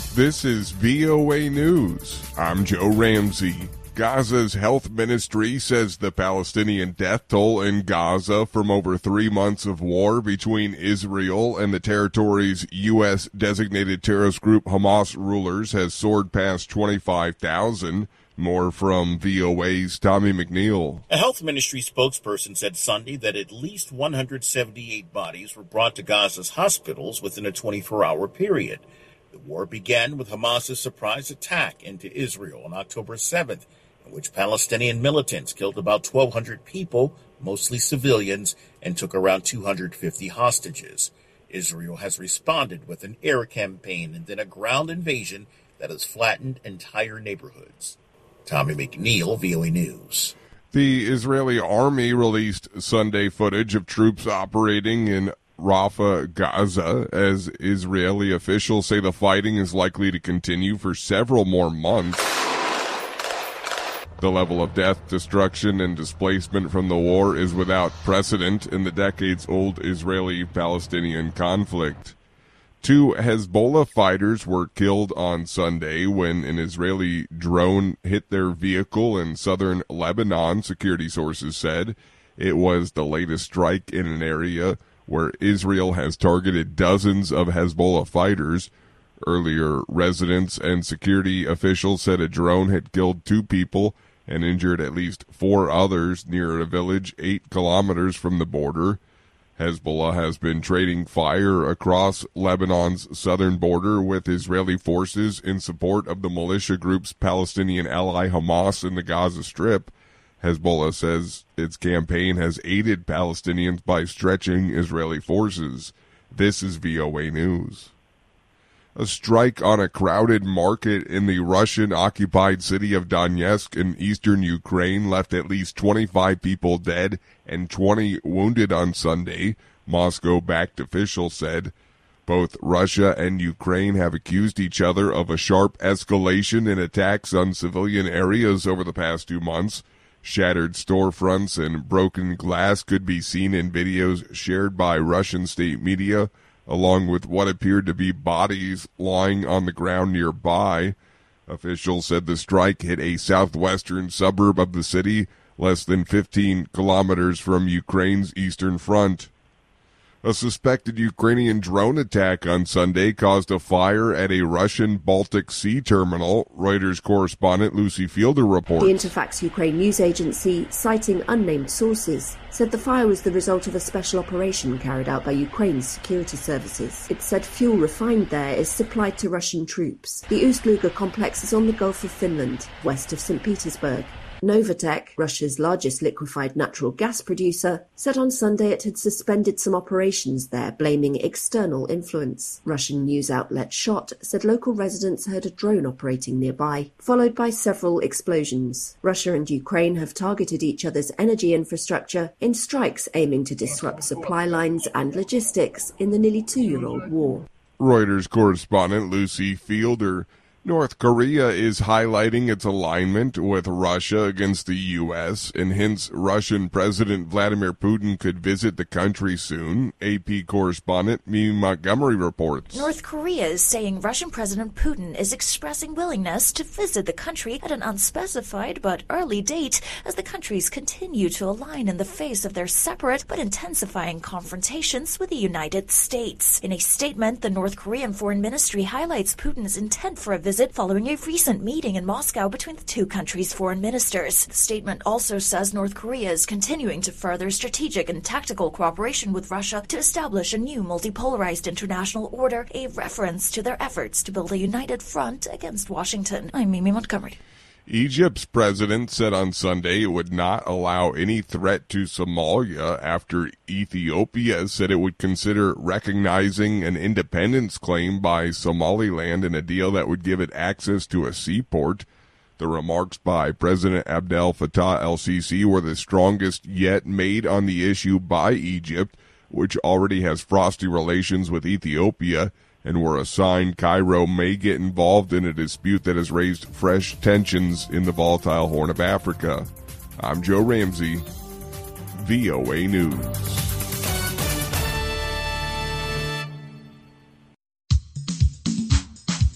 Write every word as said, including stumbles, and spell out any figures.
This is V O A News. I'm Joe Ramsey. Gaza's health ministry says the Palestinian death toll in Gaza from over three months of war between Israel and the territory's U S designated terrorist group Hamas rulers has soared past twenty-five thousand. More from V O A's Tommy McNeil. A health ministry spokesperson said Sunday that at least one hundred seventy-eight bodies were brought to Gaza's hospitals within a twenty-four hour period. The war began with Hamas's surprise attack into Israel on October seventh, in which Palestinian militants killed about twelve hundred people, mostly civilians, and took around two hundred fifty hostages. Israel has responded with an air campaign and then a ground invasion that has flattened entire neighborhoods. Tommy McNeil, V O A News. The Israeli army released Sunday footage of troops operating in Rafah, Gaza, as Israeli officials say the fighting is likely to continue for several more months. The level of death, destruction, and displacement from the war is without precedent in the decades-old Israeli-Palestinian conflict. Two Hezbollah fighters were killed on Sunday when an Israeli drone hit their vehicle in southern Lebanon, security sources said. It was the latest strike in an area where Israel has targeted dozens of Hezbollah fighters. Earlier, residents and security officials said a drone had killed two people and injured at least four others near a village eight kilometers from the border. Hezbollah has been trading fire across Lebanon's southern border with Israeli forces in support of the militia group's Palestinian ally Hamas in the Gaza Strip. Hezbollah says its campaign has aided Palestinians by stretching Israeli forces. This is V O A News. A strike on a crowded market in the Russian-occupied city of Donetsk in eastern Ukraine left at least twenty-five people dead and twenty wounded on Sunday, Moscow-backed officials said. Both Russia and Ukraine have accused each other of a sharp escalation in attacks on civilian areas over the past two months. Shattered storefronts and broken glass could be seen in videos shared by Russian state media, along with what appeared to be bodies lying on the ground nearby. Officials said the strike hit a southwestern suburb of the city, less than fifteen kilometers from Ukraine's eastern front. A suspected Ukrainian drone attack on Sunday caused a fire at a Russian Baltic Sea terminal, Reuters correspondent Lucy Fielder reports. The Interfax Ukraine news agency, citing unnamed sources, said the fire was the result of a special operation carried out by Ukraine's security services. It said fuel refined there is supplied to Russian troops. The Ust-Luga complex is on the Gulf of Finland, west of Saint Petersburg. Novatek, Russia's largest liquefied natural gas producer, said on Sunday it had suspended some operations there, blaming external influence. Russian news outlet Shot said local residents heard a drone operating nearby, followed by several explosions. Russia and Ukraine have targeted each other's energy infrastructure in strikes aiming to disrupt supply lines and logistics in the nearly two-year-old war. Reuters correspondent Lucy Fielder. North Korea is highlighting its alignment with Russia against the U S, and hence Russian President Vladimir Putin could visit the country soon. A P correspondent Mimi Montgomery reports. North Korea is saying Russian President Putin is expressing willingness to visit the country at an unspecified but early date as the countries continue to align in the face of their separate but intensifying confrontations with the United States. In a statement, the North Korean Foreign Ministry highlights Putin's intent for a visit following a recent meeting in Moscow between the two countries' foreign ministers. The statement also says North Korea is continuing to further strategic and tactical cooperation with Russia to establish a new multipolarized international order, a reference to their efforts to build a united front against Washington. I'm Mimi Montgomery. Egypt's president said on Sunday it would not allow any threat to Somalia after Ethiopia said it would consider recognizing an independence claim by Somaliland in a deal that would give it access to a seaport. The remarks by President Abdel Fattah el-Sisi were the strongest yet made on the issue by Egypt, which already has frosty relations with Ethiopia, and were a sign Cairo may get involved in a dispute that has raised fresh tensions in the volatile Horn of Africa. I'm Joe Ramsey, V O A News.